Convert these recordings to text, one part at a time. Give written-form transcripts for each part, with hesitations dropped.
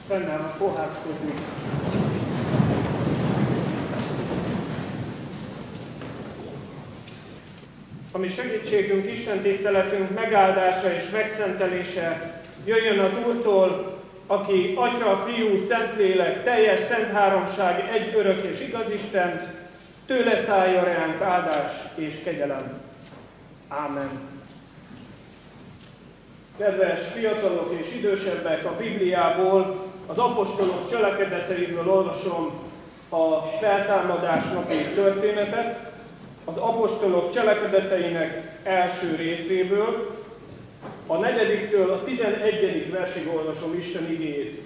Fennállva fohászkodjunk. Ami segítségünk, Isten tiszteletünk megáldása és megszentelése jöjjön az Úrtól, aki Atya, Fiú, Szentlélek, teljes szent háromság, egy örök és igaz Isten, tőle szálljon ránk áldás és kegyelem. Ámen. Kedves fiatalok és idősebbek, a Bibliából, az apostolok cselekedeteiből olvasom a feltámadás napi történetet, az apostolok cselekedeteinek első részéből, a 4-től a 11. versig olvasom Isten igéjét.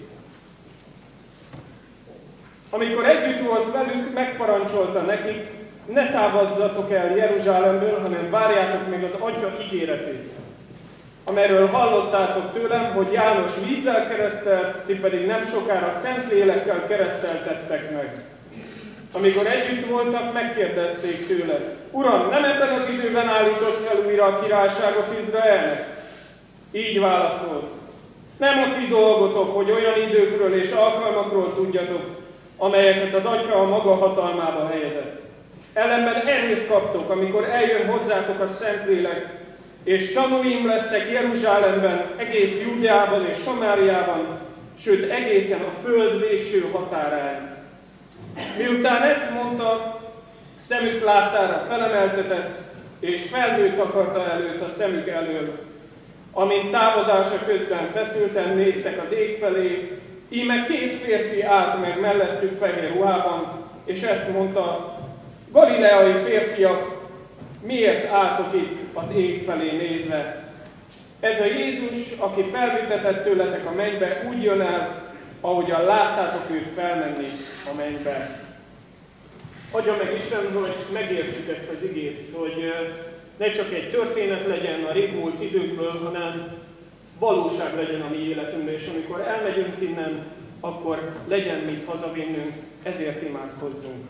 Amikor együtt volt velük, megparancsolta nekik, ne távozzatok el Jeruzsálemből, hanem várjátok meg az Atya ígéretét, amelyről hallottátok tőlem, hogy János vízzel keresztelt, ti pedig nem sokára Szentlélekkel kereszteltettek meg. Amikor együtt voltak, megkérdezték tőle, Uram, nem ebben az időben állított fel újra a királyságot Izraelnek? Így válaszolt, nem a ti dolgotok, hogy olyan időkről és alkalmakról tudjatok, amelyeket az Atya a maga hatalmába helyezett. Ellenben erőt kaptok, amikor eljön hozzátok a Szentlélek, és tanúim lesztek Jeruzsálemben, egész Júdeában és Samáriában, sőt egészen a föld végső határáig. Miután ezt mondta, szemük láttára felemeltetett, és felhőt akarta előtt a szemük elől. Amint távozása közben feszülten néztek az ég felé, íme 2 férfi állt meg mellettük fehér ruhában, és ezt mondta, Galileai férfiak, miért álltok itt az ég felé nézve? Ez a Jézus, aki felvitetett tőletek a mennybe, úgy jön el, ahogyan láttátok őt felmenni a mennybe. Adja meg Isten, hogy megértsük ezt az igét, hogy ne csak egy történet legyen a régmúlt időkből, hanem valóság legyen a mi életünkben, és amikor elmegyünk innen, akkor legyen mit hazavinnünk, ezért imádkozzunk.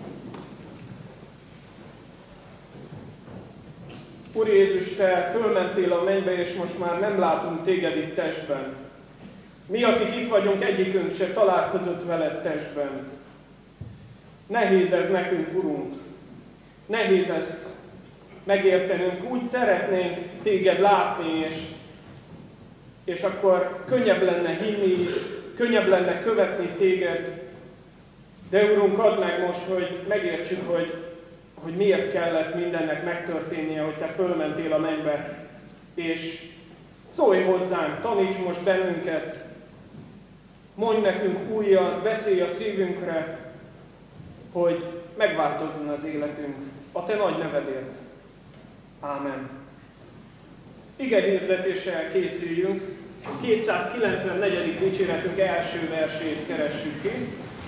Úr Jézus, Te fölmentél a mennybe, és most már nem látunk Téged itt testben. Mi, akik itt vagyunk, egyikünk se találkozott veled testben. Nehéz ez nekünk, Urunk. Nehéz ezt megértenünk. Úgy szeretnénk Téged látni, és akkor könnyebb lenne hinni is, könnyebb lenne követni Téged. De Urunk, add meg most, hogy megértsük, hogy miért kellett mindennek megtörténnie, hogy Te fölmentél a mennybe. És szólj hozzánk, taníts most bennünket, mondj nekünk újat, beszélj a szívünkre, hogy megváltozzon az életünk a Te nagy nevedért. Ámen. Igehirdetéssel készüljünk, 294. dicséretünk első versét keressük ki.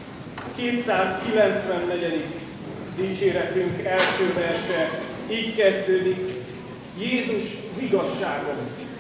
294. dicséretünk első verse így kezdődik, Jézus vigassága.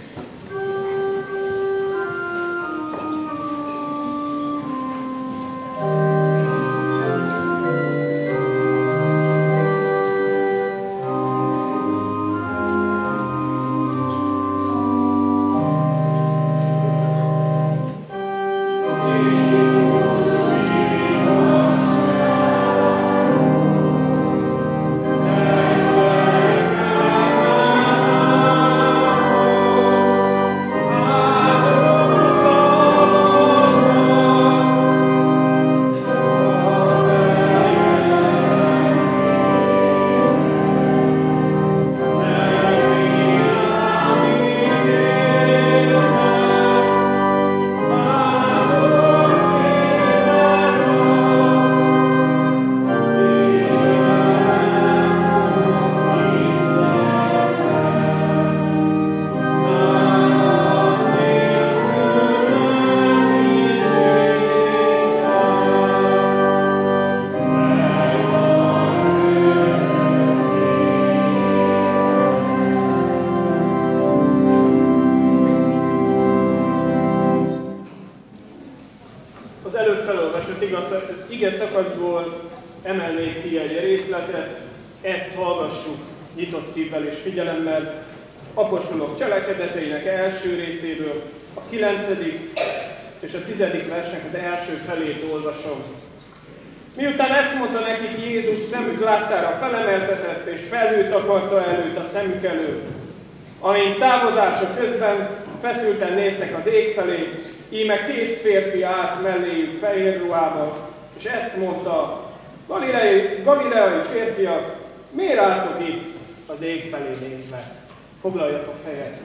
ige szakaszból emelnék ki egy részletet, ezt hallgassuk nyitott szívvel és figyelemmel, apostolok cselekedeteinek első részéből, a 9. és a 10. versnek az első felét olvasom. Miután ezt mondta nekik Jézus, szemük láttára felemeltetett, és felhőt akarta előtt a szemük előtt. Amint távozása közben feszülten néztek az ég felé, íme 2 férfi állt melléjük fehér ruhába, és ezt mondta: Galileai férfiak, miért álltok itt az ég felé nézve? Foglaljatok helyet!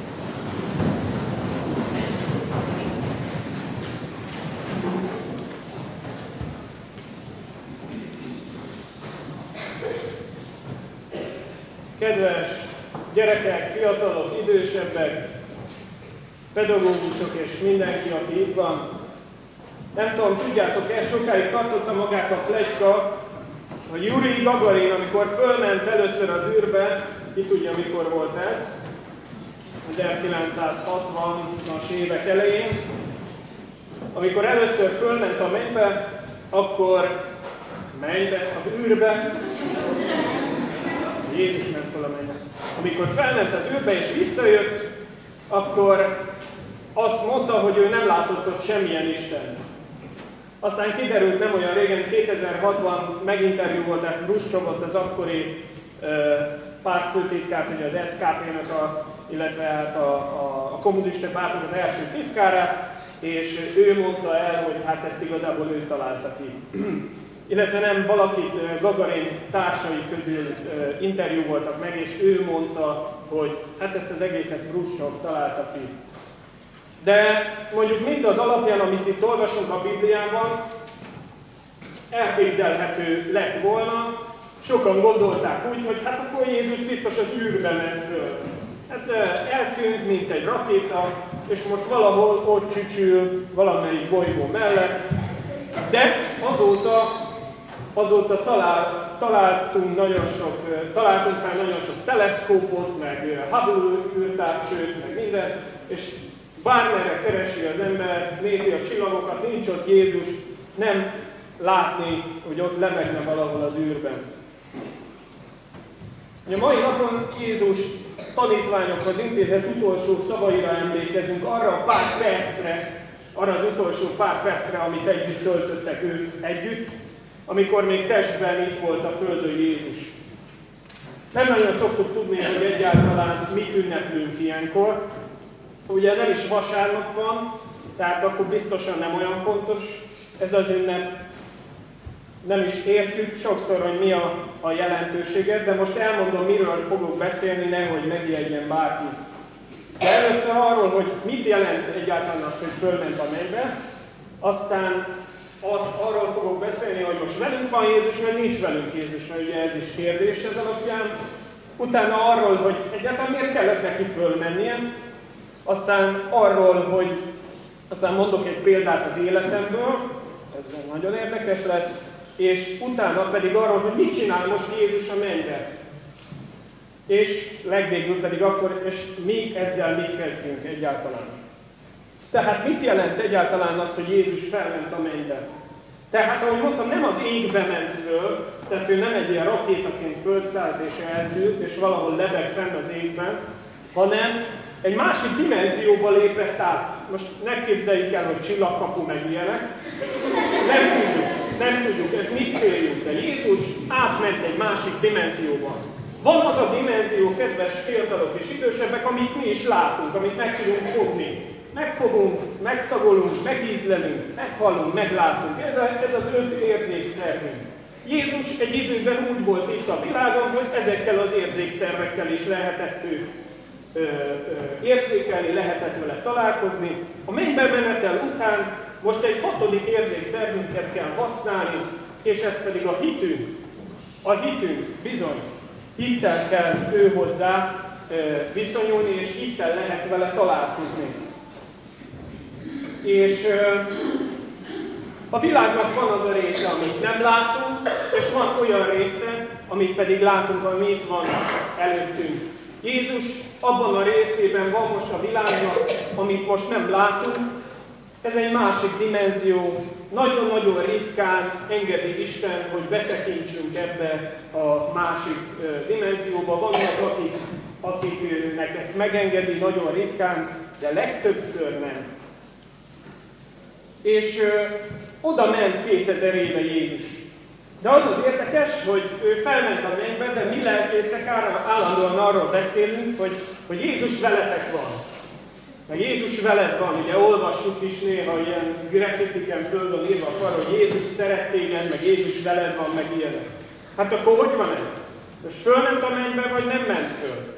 Kedves gyerekek, fiatalok, idősebbek, pedagógusok és mindenki, aki itt van. Nem tudom, tudjátok-e, sokáig tartotta magát a pletyka, hogy Jurij Gagarin, amikor fölment először az űrbe, ki tudja, mikor volt ez, 1960-as évek elején, amikor először fölment a mennybe, akkor az űrbe, Jézus ment fel a mennybe. Amikor felment az űrbe és visszajött, akkor azt mondta, hogy ő nem látott ott semmilyen Istent. Aztán kiderült nem olyan régen, 2006-ban meginterjú volták Hruscsovot, az akkori pártfőtitkárt, ugye az SKP-nak, illetve hát a kommunista pártnak az első titkárát, és ő mondta el, hogy hát ezt igazából ő találta ki. Illetve nem, valakit Gagarin társai közül interjú voltak meg, és ő mondta, hogy hát ezt az egészet Hruscsov találta ki. De mondjuk mindaz alapján, amit itt olvasunk a Bibliában, elképzelhető lett volna. Sokan gondolták úgy, hogy hát akkor Jézus biztos az űrbe ment föl. Hát eltűnt, mint egy rakéta, és most valahol ott csücsül valamelyik bolygó mellett. De azóta találtunk már nagyon sok teleszkópot, meg Hubble űrtávcsőt, meg mindent, és bármerre keresi az ember, nézi a csillagokat, nincs ott Jézus, nem látni, hogy ott lemegne valahol az űrben. A mai napon Jézus tanítványokhoz intézett utolsó szavaira emlékezünk, arra az utolsó pár percre, amit együtt töltöttek ők együtt, amikor még testben itt volt a földön Jézus. Nem nagyon szoktuk tudni, hogy egyáltalán mit ünneplünk ilyenkor. Ugye nem is vasárnap van, tehát akkor biztosan nem olyan fontos ez az ünnep. Nem is értjük sokszor, hogy mi a jelentősége, de most elmondom, miről fogok beszélni, nehogy megijedjen bárki. De először arról, hogy mit jelent egyáltalán az, hogy fölment a mennybe, aztán arról fogok beszélni, hogy most velünk van Jézus, vagy nincs velünk Jézus, mert ugye ez is kérdés ez alapján. Utána arról, hogy egyáltalán miért kellett neki fölmennie, aztán mondok egy példát az életemből, ez nagyon érdekes lesz, és utána pedig arról, hogy mit csinál most Jézus a mennybe. És legvégül pedig akkor, és mi ezzel mit kezdünk egyáltalán. Tehát mit jelent egyáltalán az, hogy Jézus felment a mennybe? Tehát, ahogy mondtam, nem az égbe ment föl, tehát ő nem egy ilyen rakétaként fölszállt és eltűnt, és valahol lebeg fenn az égben, hanem egy másik dimenzióba lépett át. Most ne képzeljük el, hogy csillagkapu meg ilyenek. Nem tudjuk, ez misztérium, de Jézus átment egy másik dimenzióba. Van az a dimenzió, kedves fiatalok és idősebbek, amit mi is látunk, amit meg tudunk fogni. Megfogunk, megszagolunk, megízlelünk, meghallunk, meglátunk. Ez az 5 érzékszervünk. Jézus egy időben úgy volt itt a világon, hogy ezekkel az érzékszervekkel is lehetett őt érzékelni, lehetett vele találkozni. A mennybe menetel után most egy 6. érzékszervünket kell használni, és ez pedig a hitünk. A hitünk bizony, hittel kell ő hozzá viszonyulni, és hittel lehet vele találkozni. És a világnak van az a része, amit nem látunk, és van olyan része, amit pedig látunk, ami itt van előttünk. Jézus abban a részében van most a világnak, amit most nem látunk. Ez egy másik dimenzió. Nagyon-nagyon ritkán engedi Isten, hogy betekintsünk ebbe a másik dimenzióba. Vannak, akiknek ezt megengedi nagyon ritkán, de legtöbbször nem. és oda ment 2000 éve Jézus. De az az érdekes, hogy ő felment a mennybe, de mi lelkészek állandóan arról beszélünk, hogy Jézus veletek van. Meg Jézus veled van, ugye olvassuk is néha ilyen graffitiken föl van írva a falra, hogy Jézus szeret téged, meg Jézus veled van, meg ilyenek. Hát akkor hogy van ez? Most fölment a mennybe, vagy nem ment föl?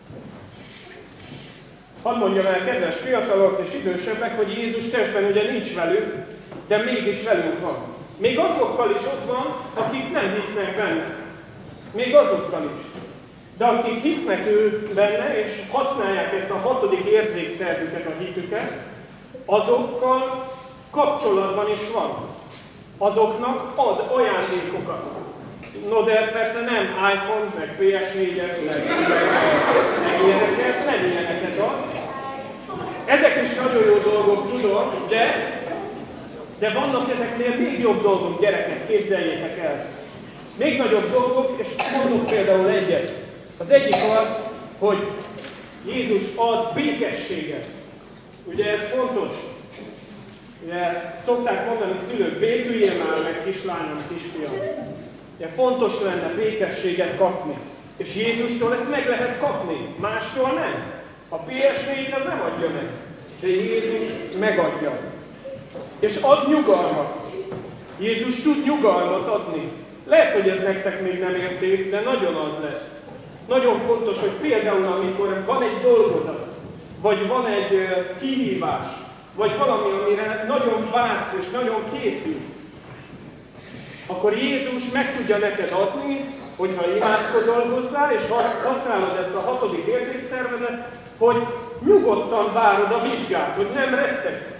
Hadd mondjam el, kedves fiatalok és idősebbek, hogy Jézus testben ugye nincs velük, de mégis velünk van. Még azokkal is ott van, akik nem hisznek benne. Még azokkal is. De akik hisznek ő benne, és használják ezt a 6. érzékszervüket, a hitüket, azokkal kapcsolatban is van. Azoknak ad ajándékokat. No, de persze nem iPhone, meg PS4-et, meg ilyeneket, nem ilyeneket ad. Ezek is nagyon jó dolgok, tudom, de vannak ezeknél még jobb dolgok, gyerekek, képzeljétek el. Még nagyobb dolgok, és mondok például egyet. Az egyik az, hogy Jézus ad békességet. Ugye ez fontos. Ugye szokták mondani szülők, béküljél már meg kislányom, kisfiam. Ugye fontos lenne békességet kapni. És Jézustól ezt meg lehet kapni, mástól nem. A PS4 az nem adja meg, de Jézus megadja. És ad nyugalmat. Jézus tud nyugalmat adni. Lehet, hogy ez nektek még nem érték, de nagyon az lesz. Nagyon fontos, hogy például amikor van egy dolgozat, vagy van egy kihívás, vagy valami, amire nagyon vársz és nagyon készülsz, akkor Jézus meg tudja neked adni, hogyha imádkozol hozzá, és használod ezt a 6. érzékszervedet, hogy nyugodtan várod a vizsgát, hogy nem rettegsz,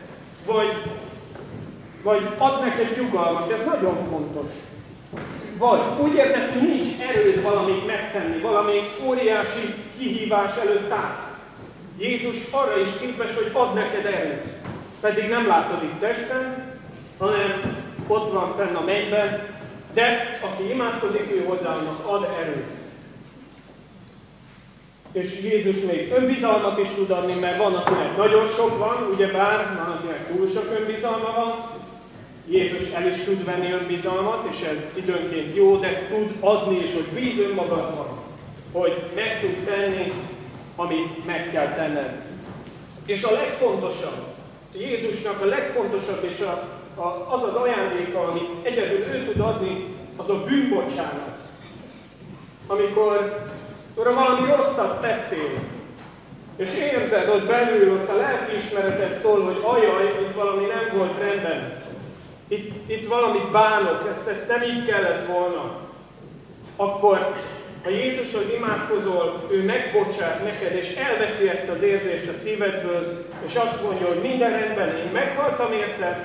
vagy ad neked nyugalmat, ez nagyon fontos. Vagy úgy érzed, hogy nincs erőd valamit megtenni, valami óriási kihívás előtt állsz. Jézus arra is képes, hogy ad neked erőt. Pedig nem látod itt testen, hanem ott van fenn a mennyben, de aki imádkozik, ő hozzának ad erőt. És Jézus még önbizalmat is tud adni, mert van, akinek nagyon sok van, ugyebár, van, akinek túl sok önbizalma van. Jézus el is tud venni önbizalmat, és ez időnként jó, de tud adni is, hogy bíz önmagadban, hogy meg tud tenni, amit meg kell tenned. És a legfontosabb, Jézusnak a legfontosabb, és az az ajándéka, amit egyedül ő tud adni, az a bűnbocsánat. Amikor valami rosszat tettél, és érzed ott belül, ott a lelkiismereted szól, hogy ajaj, itt valami nem volt rendben. Itt valamit bánok, ezt nem így kellett volna. Akkor, ha Jézushoz imádkozol, ő megbocsát neked, és elveszi ezt az érzést a szívedből, és azt mondja, hogy minden rendben, én meghaltam érted,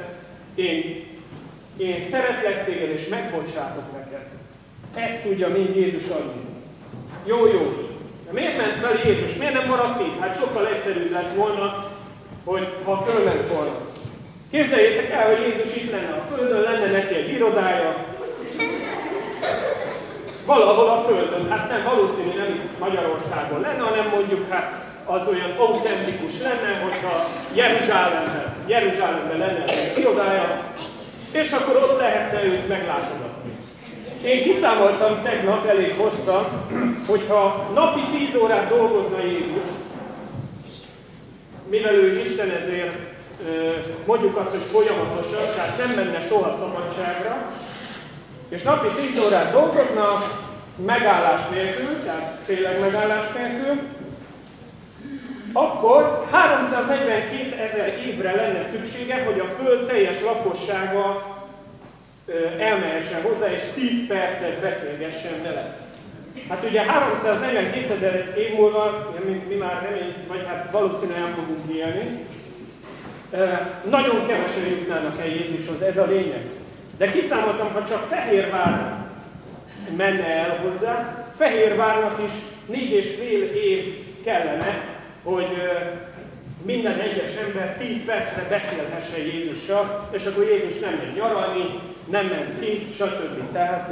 én szeretlek téged, és megbocsátok neked. Ezt tudja mind Jézus adni. Jó. De miért ment fel Jézus? Miért nem maradt itt? Hát sokkal egyszerűbb lett volna, hogy ha fölment volna. Képzeljétek el, hogy Jézus itt lenne a Földön, lenne neki egy irodája, valahol a Földön, hát nem valószínű, nem itt Magyarországon lenne, hanem mondjuk hát az olyan autentikus lenne, hogyha Jeruzsálemben lenne egy irodája, és akkor ott lehetne őt meglátogatni. Én kiszámoltam tegnap elég hosszan, hogyha napi 10 órát dolgozna Jézus, mivel ő Isten, ezért mondjuk azt, hogy folyamatosan, tehát nem menne soha szabadságra, és napi 10 órát dolgozna, megállás nélkül, tehát tényleg megállás nélkül, akkor 342 000 évre lenne szüksége, hogy a Föld teljes lakossága elmehessen hozzá, és 10 percet beszélgessen vele. Hát ugye 342 000 év múlva, mi már remény, vagy hát valószínűleg nem fogunk élni, nagyon kevesen jutnának el Jézushoz, ez a lényeg. De kiszámoltam, ha csak Fehérvár menne el hozzá, Fehérvárnak is 4,5 év kellene, hogy minden egyes ember 10 percre beszélhessen Jézussal, és akkor Jézus nem megy nyaralni, nem ment ki, stb. Tehát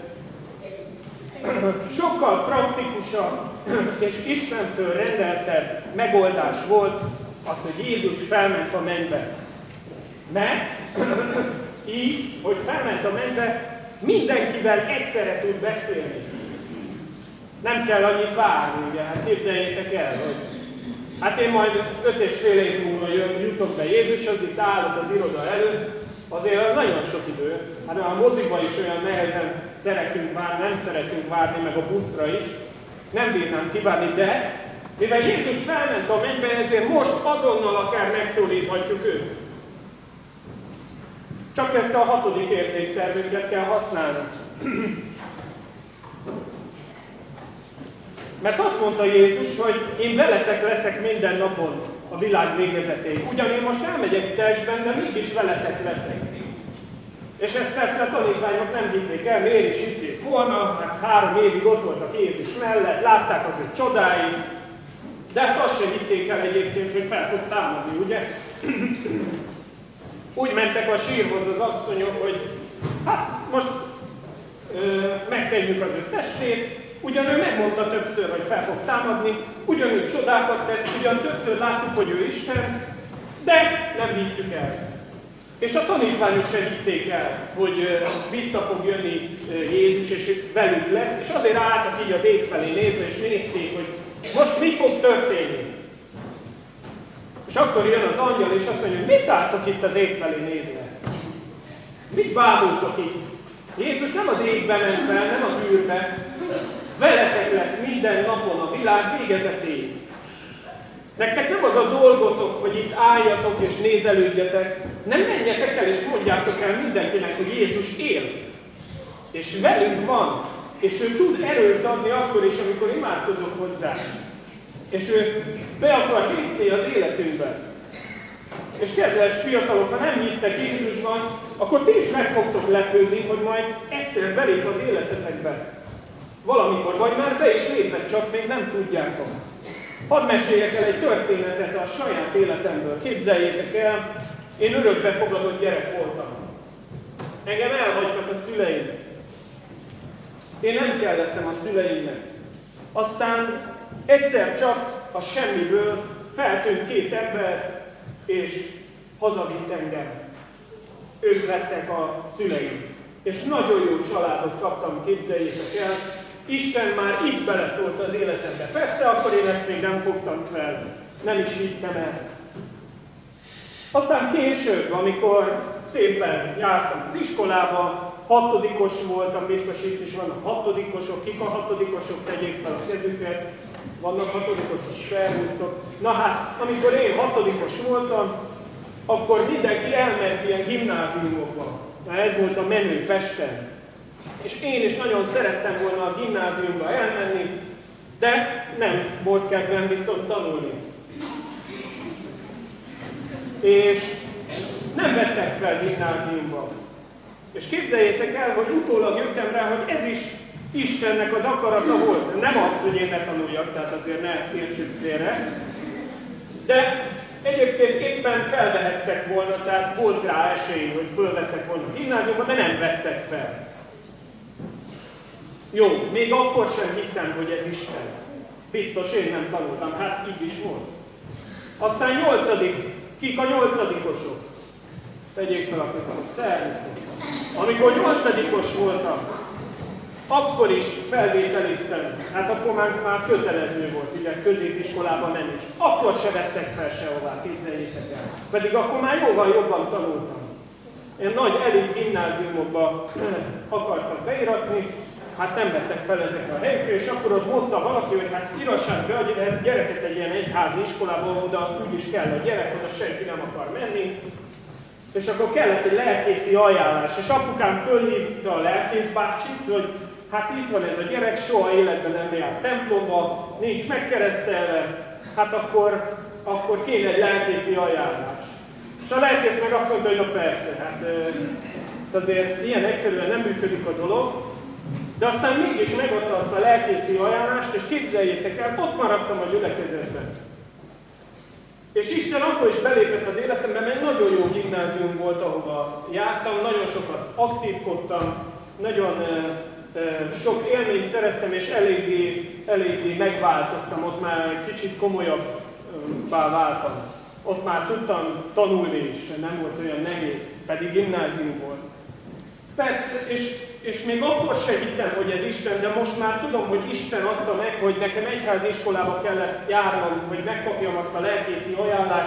sokkal praktikusabb és Istentől rendeltebb megoldás volt az, hogy Jézus felment a mennybe. Mert így, hogy felment a mennybe, mindenkivel egyszerre tud beszélni. Nem kell annyit várni, ugye? Hát képzeljétek el, hogy hát én majd 5,5 év múlva jutok be Jézushoz, itt állok az iroda előtt, azért az nagyon sok idő. Hát a moziba is olyan nehezen szeretünk várni, nem szeretünk várni, meg a buszra is. Nem bírnám kivárni, de mivel Jézus felment a mennybe, ezért most azonnal akár megszólíthatjuk őt. Csak ezt a 6. érzékszervünket kell használni. Mert azt mondta Jézus, hogy én veletek leszek minden napon a világ végezetéig. Ugyan én most elmegyek testben, de mégis veletek leszek. És ezt persze a tanítványok nem hitték el, miért is hitték volna, hát 3 évig ott voltak Jézus mellett, látták az ő csodáit, de hát azt sem hitték el egyébként, hogy fel fog támadni, ugye? Úgy mentek a sírhoz az asszonyok, hogy hát most megkegyük az ő testét, ugyan ő megmondta többször, hogy fel fog támadni, ugyan ő csodákat tett, ugyan többször láttuk, hogy ő Isten, de nem hittük el. És a tanítványok sem hitték el, hogy vissza fog jönni Jézus, és velük lesz, és azért álltak így az ég felé nézve, és nézték, hogy most mi fog történni. És akkor jön az angyal, és azt mondja, hogy mit álltok itt az ég felé nézve? Mit bámultok itt? Jézus nem az égbe ment fel, nem az űrbe. Veletek lesz minden napon a világ végezetéig. Nektek nem az a dolgotok, hogy itt álljatok és nézelődjetek, nem menjetek el és mondjátok el mindenkinek, hogy Jézus él. És velünk van. És ő tud erőt adni akkor is, amikor imádkozok hozzá. És ő be akar lépni az életünkbe. És kedves fiatalok, ha nem hisztek Jézusban, akkor ti is meg fogtok lepődni, hogy majd egyszer belép az életetekbe. Valamikor, vagy már be is lépett, csak még nem tudjátok. Hadd meséljek el egy történetet a saját életemből. Képzeljétek el, én örökbefogadott gyerek voltam. Engem elhagytak a szüleim. Én nem kellettem a szüleimnek. Aztán egyszer csak a semmiből feltűnt 2 ember, és hazavitt engem. Ők lettek a szüleim. És nagyon jó családot kaptam, képzeljétek el. Isten már így beleszólt az életembe. Persze, akkor én ezt még nem fogtam fel. Nem is hittem el. Aztán később, amikor szépen jártam az iskolába, 6-os voltam, biztos itt is vannak 6-osok, kik a 6-osok, tegyék fel a kezüket. Vannak 6-osok, szervusztok. Na hát, amikor én 6-os voltam, akkor mindenki elment ilyen gimnáziumokba. Na, ez volt a menő Pesten. És én is nagyon szerettem volna a gimnáziumba elmenni, de nem volt kedvem viszont tanulni. És nem vettek fel gimnáziumba. És képzeljétek el, hogy utólag jöttem rá, hogy ez is Istennek az akarata volt. Nem az, hogy én ne tanuljak, tehát azért ne értsük félre. De egyébként éppen felvehettek volna, tehát volt rá esély, hogy fölvettek volna a gimnáziumba, de nem vettek fel. Jó, még akkor sem hittem, hogy ez Isten. Biztos én nem tanultam, hát így is volt. Aztán 8. Kik a 8-osok? Tegyék fel a kezet, szervusztok. Amikor 8-os voltam, akkor is felvételiztem. Hát akkor már kötelező volt, ugye középiskolában nem is. Akkor se vettek fel sehová, képzeljétek el. Pedig akkor már jóval jobban tanultam. Ilyen nagy elit gimnáziumokba akartak beiratni, hát nem vettek fel ezekre a helyekre, és akkor ott mondta valaki, hogy hát írassák be a gyereket egy ilyen egyházi iskolába, oda úgyis kell a gyerek, oda senki nem akar menni. És akkor kellett egy lelkészi ajánlás, és apukám fölhívta a lelkész bácsit, hogy hát itt van ez a gyerek, soha életben nem járt templomba, nincs megkeresztelve, hát akkor kéne egy lelkészi ajánlás. És a lelkész meg azt mondta, hogy na persze, hát azért ilyen egyszerűen nem működik a dolog, de aztán mégis megadta azt a lelkészi ajánlást, és képzeljétek el, ott maradtam a gyülekezetben. És Isten akkor is belépett az életembe, mert nagyon jó gimnázium volt, ahova jártam, nagyon sokat aktívkodtam, nagyon sok élményt szereztem, és eléggé megváltoztam, ott már egy kicsit komolyabbá váltam. ott már tudtam tanulni is, nem volt olyan nehéz, pedig gimnázium volt. Persze, és még akkor sem hittem, hogy ez Isten, de most már tudom, hogy Isten adta meg, hogy nekem egyházi iskolába kellett járnom, hogy megkapjam azt a lelkészi ajánlást,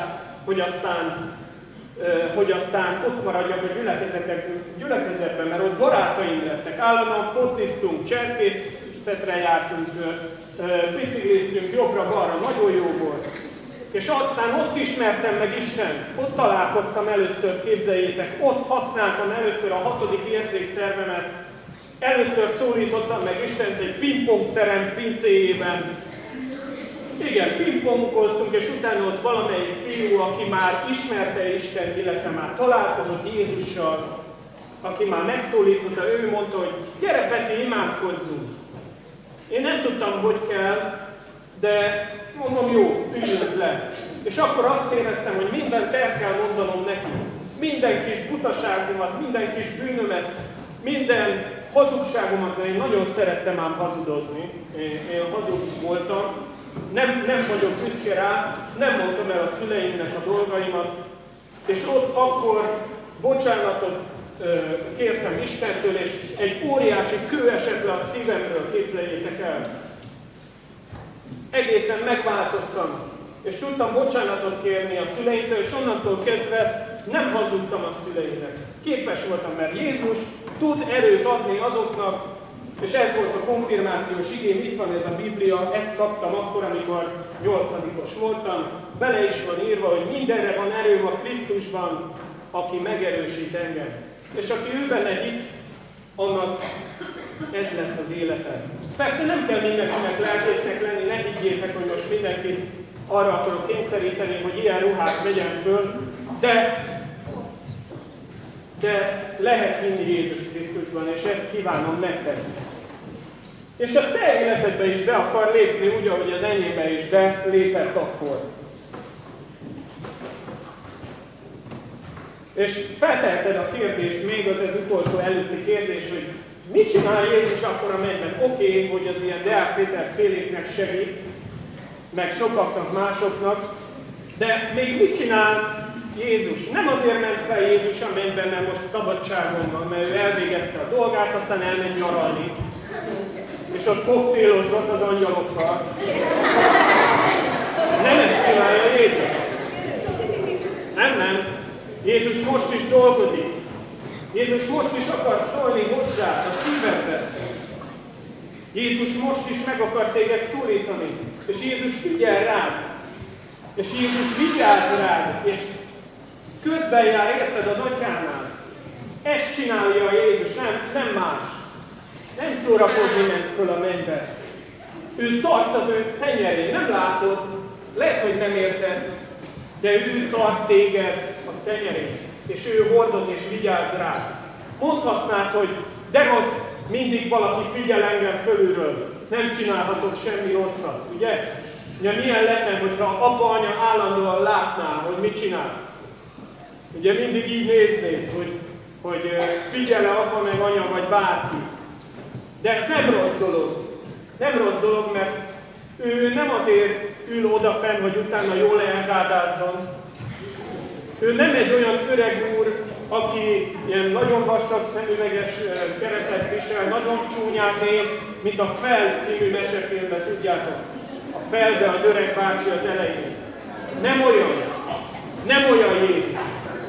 hogy aztán ott maradjak a gyülekezetben, mert ott barátaim lettek. Állandóan fociztunk, cserkészetre jártunk, bicikliztünk jobbra-balra, nagyon jó volt. És aztán ott ismertem meg Istent, ott találkoztam először, képzeljétek, ott használtam először a 6. érzékszervemet, először szólítottam meg Istent egy pingpongterem pincéjében. Igen, pingpongoztunk, és utána ott valamelyik fiú, aki már ismerte Istent, illetve már találkozott Jézussal, aki már megszólította, ő mondta, hogy gyere Peti, imádkozzunk. Én nem tudtam, hogy kell, de mondom, jó, üljünk le. És akkor azt éreztem, hogy mindent el kell mondanom neki. Minden kis butaságomat, minden kis bűnömet, minden hazugságomat, mert én nagyon szerettem ám hazudozni. Én hazug voltam. Nem vagyok büszke rá, nem mondtam el a szüleimnek a dolgaimat. És ott akkor bocsánatot kértem Istentől, és egy óriási kő esett le a szívemről, képzeljétek el. Egészen megváltoztam, és tudtam bocsánatot kérni a szüleimtől, és onnantól kezdve nem hazudtam a szüleimnek. Képes voltam, mert Jézus tud erőt adni azoknak, és ez volt a konfirmációs igém, itt van ez a Biblia, ezt kaptam akkor, amikor 8-os voltam. Bele is van írva, hogy mindenre van erőm a Krisztusban, aki megerősít engem. És aki ő benne hisz, annak ez lesz az élete. Persze nem kell mindenkinek lelkésznek lenni, ne higgyétek, hogy most mindenkit arra akarok kényszeríteni, hogy ilyen ruhát vegyen föl, de lehet hinni Jézus Krisztusban, és ezt kívánom nektek. És a te életedbe is be akar lépni, úgy, ahogy az enyémbe is belépett akkor. És felteheted a kérdést, még az utolsó előtti kérdés, hogy mit csinál Jézus akkor a mennyben? Oké, hogy az ilyen Deák Péter féléknek segít, meg sokaknak, másoknak, de még mit csinál Jézus? Nem azért ment fel Jézus a mennyben, mert most szabadságon van, mert ő elvégezte a dolgát, aztán elment nyaralni. És ott koktélozott az angyalokkal. Nem ezt csinálja Jézus. Nem. Jézus most is dolgozik. Jézus most is akar szólni hozzá a szívedbe. Jézus most is meg akar téged szólítani. És Jézus figyel rád. És Jézus vigyáz rád. És közben jár érted az atyánál. Ezt csinálja Jézus, nem más. Nem szórakozni ment föl a mennybe. Ő tart az ő tenyerén, nem látod, lehet, hogy nem érted, de ő tart téged a tenyerén, és ő hordoz és vigyáz rád. Mondhatnád, hogy de rossz, mindig valaki figyel engem fölülről, nem csinálhatok semmi rosszat, ugye? Ugye milyen lenne, hogyha apa, anya állandóan látná, hogy mit csinálsz? Ugye mindig így néznéd, hogy figyel-e apa meg anya vagy bárki. De ez nem rossz dolog. Nem rossz dolog, mert ő nem azért ül odafenn, hogy utána jól elgádázzon. Ő nem egy olyan öreg úr, aki ilyen nagyon vastag szemüveges keretet visel, nagyon csúnyát néz, mint a Fel című mesefilmben, tudjátok. A Felbe az öreg bácsi az elején. Nem olyan. Nem olyan Jézus.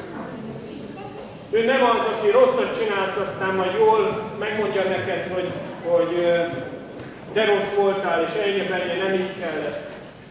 Ő nem az, aki rosszat csinálsz, aztán majd jól megmondja neked, hogy de rossz voltál, és ennyi nem így kellett.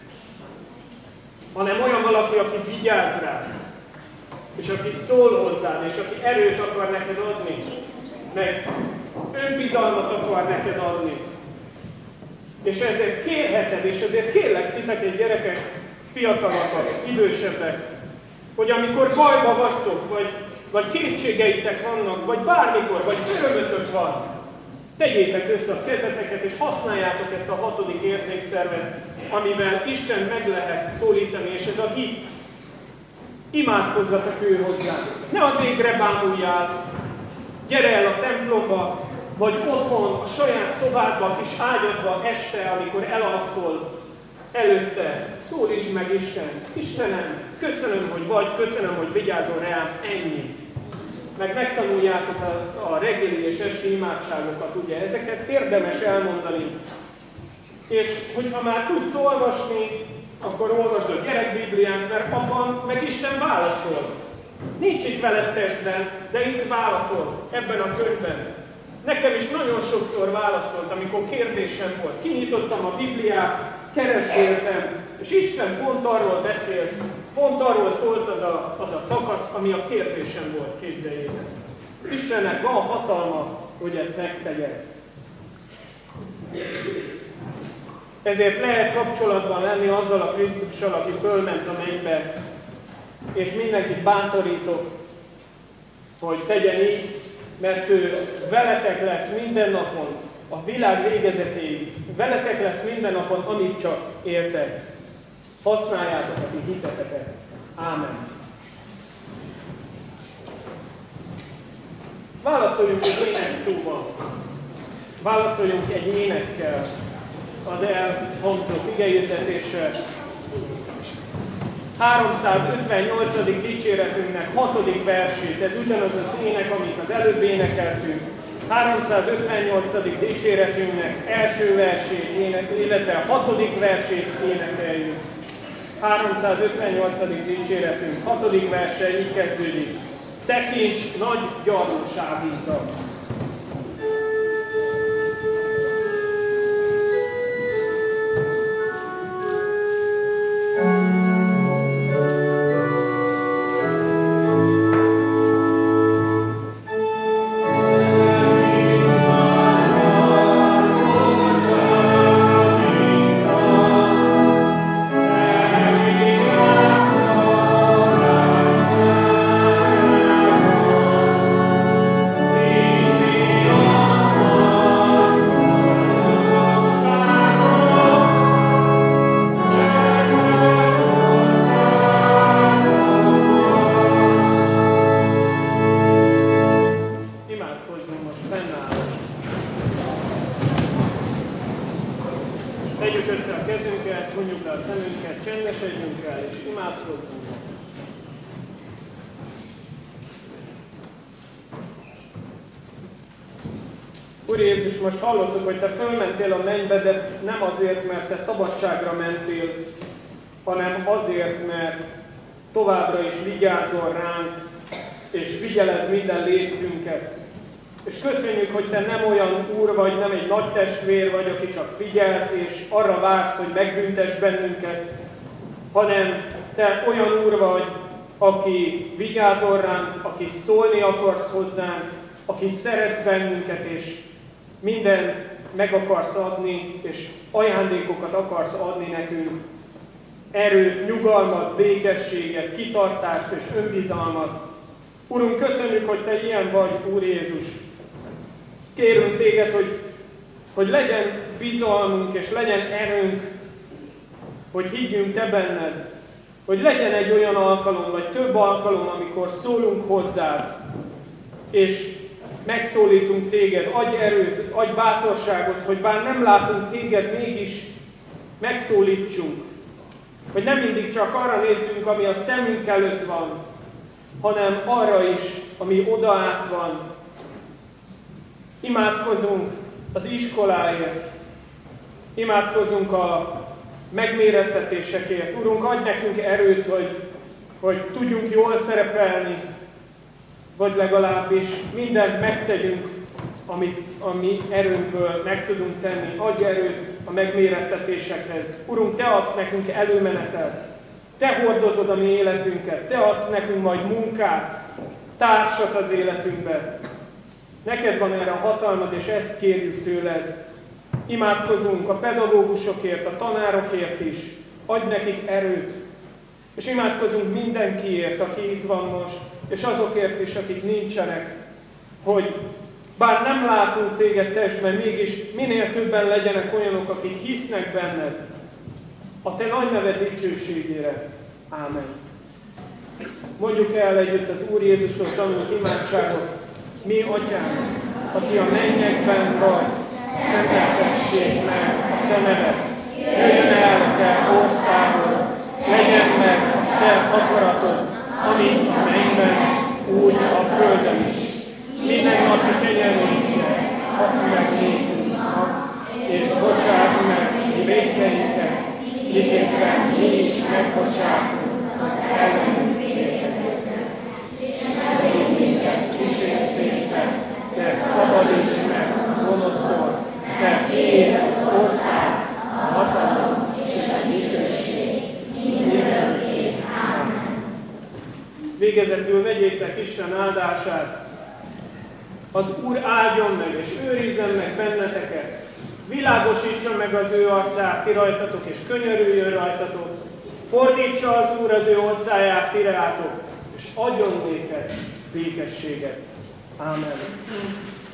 Hanem olyan valaki, aki vigyáz rád, és aki szól hozzád, és aki erőt akar neked adni, meg önbizalmat akar neked adni. És ezért kérheted, és ezért kérlek titeket, gyerekek, fiatalakat, idősebbek, hogy amikor bajba vagytok, vagy kétségeitek vannak, vagy bármikor, vagy örömötök van, tegyétek össze a kezeteket, és használjátok ezt a 6. érzékszervet, amivel Isten meg lehet szólítani, és ez a hit. Imádkozzatok ő hozzá. Ne az égre bámuljál, gyere el a templomba, vagy otthon, a saját szobádba, a kis ágyadba este, amikor elalszol, előtte szól is meg Isten. Istenem, köszönöm, hogy vagy, köszönöm, hogy vigyázol rám, ennyi. Meg megtanuljátok a reggeli és esti imádságokat, ugye, ezeket érdemes elmondani. És hogyha már tudsz olvasni, akkor olvasd a gyerekbibliát, mert abban meg Isten válaszol. Nincs itt veled testben, de itt válaszol, ebben a könyvben. Nekem is nagyon sokszor válaszolt, amikor kérdésem volt. Kinyitottam a Bibliát, keresgéltem, és Isten pont arról beszélt, pont arról szólt az a szakasz, ami a kérdésem volt, képzeljétek. Istennek van hatalma, hogy ezt megtegye. Ezért lehet kapcsolatban lenni azzal a Krisztussal, aki fölment a mennybe, és mindenkit bántorítok, hogy tegyen így, mert ő veletek lesz minden napon, a világ végezetéig, veletek lesz minden napon, amit csak értek. Használjátok a ti hiteteket. Ámen. Válaszoljunk egy énekszóval. Válaszoljunk egy énekkel az elhangzott igehirdetéssel. 358. dicséretünknek 6. versét, ez ugyanaz az ének, amit az előbb énekeltünk. 358. dicséretünknek első versét, illetve 6. versét énekeljük. 358. dicséretünk 6. verse így kezdődik. Tekints nagy gyarlóságiddal. Úr Jézus, most hallottuk, hogy Te fölmentél a mennybe, de nem azért, mert Te szabadságra mentél, hanem azért, mert továbbra is vigyázol ránk, és figyeled minden léptünket. És köszönjük, hogy Te nem olyan úr vagy, nem egy nagy testvér vagy, aki csak figyelsz, és arra vársz, hogy megbüntess bennünket, hanem Te olyan úr vagy, aki vigyázol ránk, aki szólni akarsz hozzánk, aki szeretsz bennünket, és mindent meg akarsz adni, és ajándékokat akarsz adni nekünk. Erőt, nyugalmat, békességet, kitartást és önbizalmat. Urunk, köszönjük, hogy Te ilyen vagy, Úr Jézus. Kérünk Téged, hogy legyen bizalmunk és legyen erőnk, hogy higgyünk Te benned. Hogy legyen egy olyan alkalom, vagy több alkalom, amikor szólunk hozzád, és megszólítunk Téged, adj erőt, adj bátorságot, hogy bár nem látunk Téged, mégis megszólítsunk. Hogy nem mindig csak arra nézzünk, ami a szemünk előtt van, hanem arra is, ami odaát van. Imádkozunk az iskoláért, imádkozunk a megmérettetésekért. Urunk, adj nekünk erőt, hogy tudjunk jól szerepelni, vagy legalábbis mindent megtegyünk, ami erőnkből meg tudunk tenni. Adj erőt a megmérettetésekhez. Urunk, Te adsz nekünk előmenetet. Te hordozod a mi életünket. Te adsz nekünk majd munkát, társat az életünkbe. Neked van erre a hatalmad, és ezt kérjük tőled. Imádkozunk a pedagógusokért, a tanárokért is. Adj nekik erőt. És imádkozunk mindenkiért, aki itt van most, és azokért is, akik nincsenek, hogy bár nem látunk Téged testben, mégis minél többen legyenek olyanok, akik hisznek benned, a Te nagy neved dicsőségére. Ámen. Mondjuk el együtt az Úr Jézusról tanult imádságot. Mi, Atyánk, aki a mennyekben vagy, szenteltessék meg a Te neved. Jöjjön el te országod, legyen meg a te akaratod, amint a mennyben, úgy a földön is. Mindennapi kenyerünket add meg nékünk ma, és bocsáss meg mi vétkeinket, miképpen mi is megbocsátunk az ellenünk vétkezőknek. És ne védj minket kísértésbe, de szabadíts meg a gonosztól, mert tiéd az ország, a hatalom és a dicsőség mindörökké. Ámen. Végezetül vegyétek Isten áldását. Az Úr áldjon meg és őrizzen meg benneteket, világosítsa meg az ő arcát ti rajtatok, és könyörüljön rajtatok, fordítsa az Úr az ő orcáját ti rátok, és adjon néked békességet. Ámen.